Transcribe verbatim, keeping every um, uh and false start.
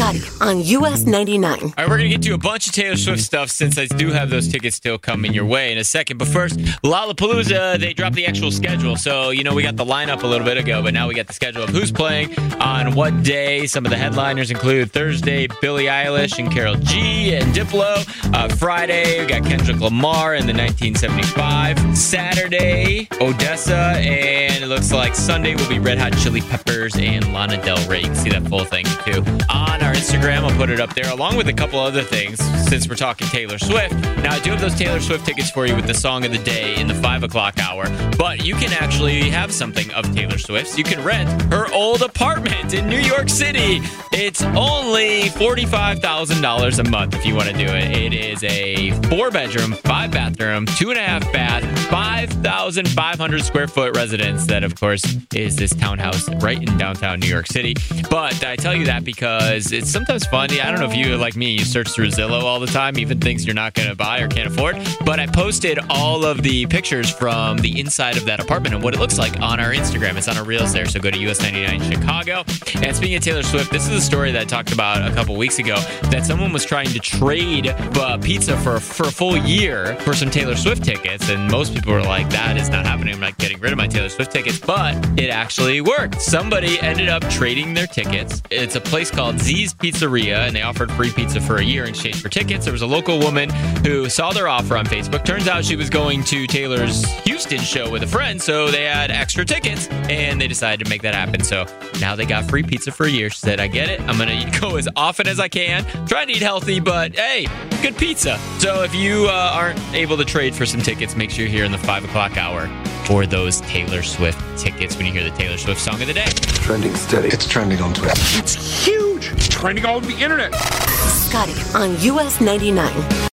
Scotty on U S ninety-nine. All right, we're going to get to a bunch of Taylor Swift stuff since I do have those tickets still coming your way in a second. But first, Lollapalooza, they dropped the actual schedule. So, you know, we got the lineup a little bit ago, but now we got the schedule of who's playing on what day. Some of the headliners include Thursday, Billie Eilish and Karol G and Diplo. Uh, Friday, we got Kendrick Lamar and the nineteen seventy-five. Saturday, Odessa. And it looks like Sunday will be Red Hot Chili Peppers and Lana Del Rey. You can see that full thing, too, on our Instagram. I'll put it up there, along with a couple other things, since we're talking Taylor Swift. Now, I do have those Taylor Swift tickets for you with the song of the day in the five o'clock hour, but you can actually have something of Taylor Swift's. You can rent her old apartment in New York City. It's only forty-five thousand dollars a month if you want to do it. It is a four-bedroom, five-bathroom, two-and-a-half bath, five thousand five hundred square foot residence that, of course, is this townhouse right in downtown New York City. But I tell you that because it's sometimes funny. I don't know if you, like me, you search through Zillow all the time, even things you're not going to buy or can't afford. But I posted all of the pictures from the inside of that apartment and what it looks like on our Instagram. It's on our Reels there, so go to U S ninety-nine Chicago. And speaking of Taylor Swift, this is a story that I talked about a couple weeks ago, that someone was trying to trade uh, pizza for, for a full year for some Taylor Swift tickets. And most people were like, that is not happening. I'm not getting rid of my Taylor Swift tickets. But it actually worked. Somebody ended up trading their tickets. It's a place called Z's Pizzeria, and they offered free pizza for a year in exchange for tickets. There was a local woman who saw their offer on Facebook. Turns out she was going to Taylor's Houston show with a friend, so they had extra tickets, and they decided to make that happen. So now they got free pizza for a year. She said, I get it. I'm going to go as often as I can. Trying to eat healthy, but hey, good pizza. So if you uh, aren't able to trade for some tickets, make sure you're here in the five o'clock hour for those Taylor Swift tickets when you hear the Taylor Swift song of the day. Trending steady. It's trending on Twitter. It's huge. It's trending all over the internet. Scotty on U S ninety-nine.